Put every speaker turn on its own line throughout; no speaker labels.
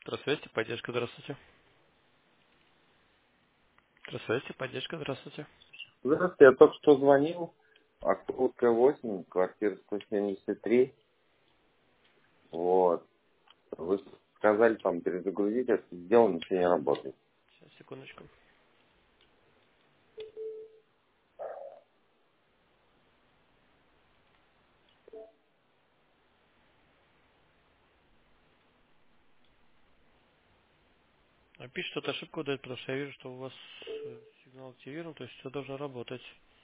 Здравствуйте, поддержка, здравствуйте. Здравствуйте, поддержка, здравствуйте.
Здравствуйте, я только что звонил. Октябрьская 8, квартира 173. Вот. Вы сказали там перезагрузить, это сделано, ничего не работает.
Сейчас, секундочку. Пишет, что ошибку дает, потому что я вижу, что у вас сигнал активирован, то есть все должно работать.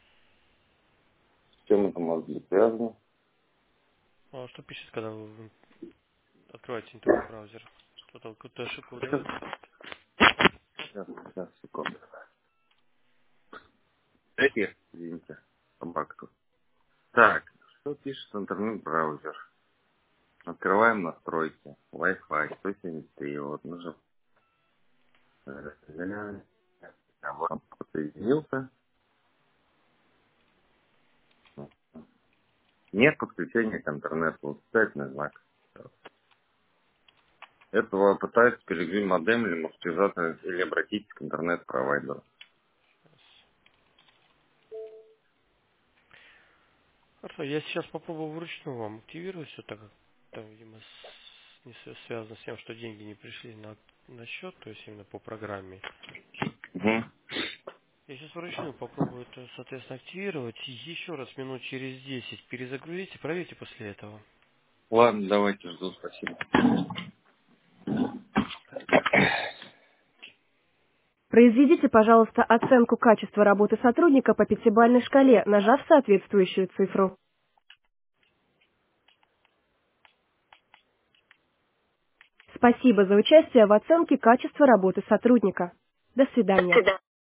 С чем это может быть связано?
А что пишет, когда вы открываете интернет-браузер? Что-то какую-то ошибку выдает?
Сейчас, секунду. Дайте, извините, собаку. Так, что пишет интернет-браузер? Открываем настройки. Wi-Fi 173. Вот, нужно... А вот он подсоединился. Нет подключения к интернету. Восклицательный знак. Этого пытаются перегрузить модем или маршрутизатор, или обратитесь к интернет-провайдеру.
Хорошо, я сейчас попробую вручную вам активировать все, так как там, видимо, не связано с тем, что деньги не пришли на счет, то есть именно по программе.
Угу.
Я сейчас вручную попробую это, соответственно, активировать. И еще раз минут через 10 перезагрузите, проверьте после этого.
Ладно, давайте, жду, спасибо.
Произведите, пожалуйста, оценку качества работы сотрудника по пятибалльной шкале, нажав соответствующую цифру. Спасибо за участие в оценке качества работы сотрудника. До свидания.